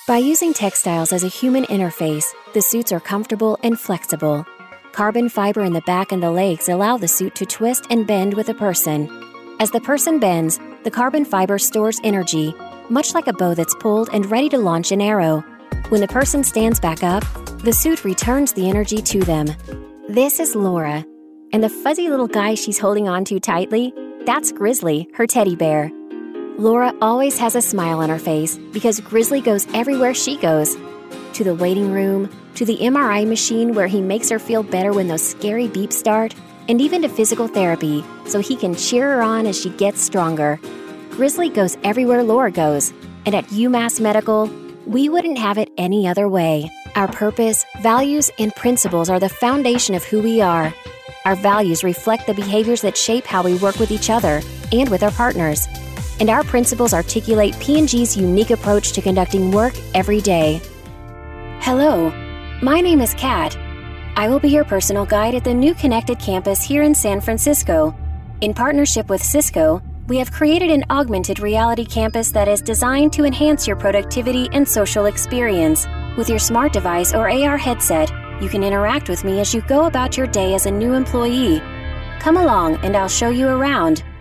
By using textiles as a human interface, the suits are comfortable and flexible. Carbon fiber in the back and the legs allow the suit to twist and bend with a person. As the person bends, the carbon fiber stores energy, much like a bow that's pulled and ready to launch an arrow. When the person stands back up, the suit returns the energy to them. This is Laura. And the fuzzy little guy she's holding on to tightly, that's Grizzly, her teddy bear. Laura always has a smile on her face because Grizzly goes everywhere she goes. To the waiting room, to the MRI machine where he makes her feel better when those scary beeps start, and even to physical therapy so he can cheer her on as she gets stronger. Grizzly goes everywhere Laura goes, and at UMass Medical, we wouldn't have it any other way. Our purpose, values, and principles are the foundation of who we are. Our values reflect the behaviors that shape how we work with each other and with our partners. And our principles articulate P&G's unique approach to conducting work every day. Hello, my name is Kat. I will be your personal guide at the new Connected campus here in San Francisco. In partnership with Cisco, we have created an augmented reality campus that is designed to enhance your productivity and social experience. With your smart device or AR headset, you can interact with me as you go about your day as a new employee. Come along and I'll show you around.